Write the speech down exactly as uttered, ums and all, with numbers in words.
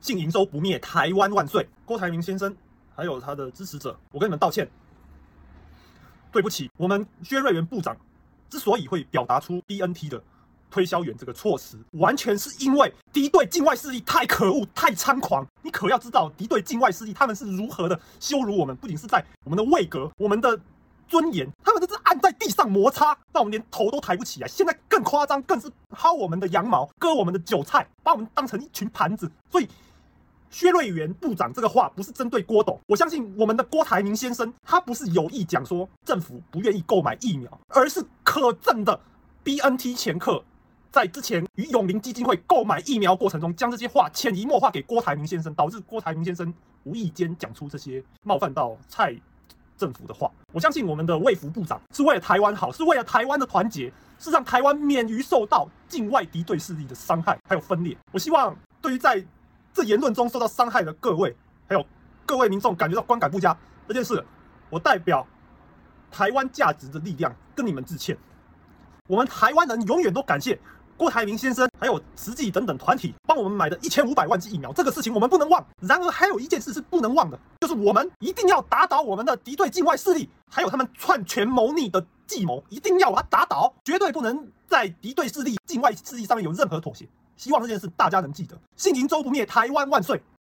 信瀛洲不灭，台湾万岁！郭台铭先生还有他的支持者，我跟你们道歉，对不起。我们薛瑞元部长之所以会表达出 B N T 的推销员这个措辞，完全是因为敌对境外势力太可恶、太猖狂。你可要知道，敌对境外势力他们是如何的羞辱我们，不仅是在我们的位格、我们的尊严，他们这是按在地上摩擦，让我们连头都抬不起来。现在更夸张，更是薅我们的羊毛，割我们的韭菜，把我们当成一群盘子。所以薛瑞元部长这个话不是针对郭董，我相信我们的郭台铭先生，他不是有意讲说政府不愿意购买疫苗，而是可证的 B N T 前客在之前与永林基金会购买疫苗过程中，将这些话潜移默化给郭台铭先生，导致郭台铭先生无意间讲出这些冒犯到蔡政府的话。我相信我们的卫福部长是为了台湾好，是为了台湾的团结，是让台湾免于受到境外敌对势力的伤害还有分裂。我希望对于在这言论中受到伤害的各位，还有各位民众感觉到观感不佳这件事，我代表台湾价值的力量跟你们致歉。我们台湾人永远都感谢郭台铭先生还有慈济等等团体帮我们买的一千五百万剂疫苗，这个事情我们不能忘。然而还有一件事是不能忘的，就是我们一定要打倒我们的敌对境外势力，还有他们篡权谋逆的计谋，一定要把它打倒，绝对不能在敌对势力、境外势力上面有任何妥协。希望这件事大家能记得。信瀛洲不灭，台湾万岁！